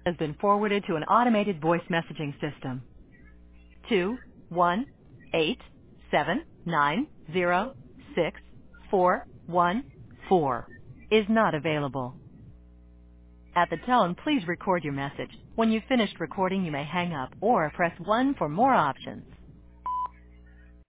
has been forwarded to an automated voice messaging system. 218-790-6414 is not available. At the tone, please record your message. When you've finished recording, you may hang up or press 1 for more options.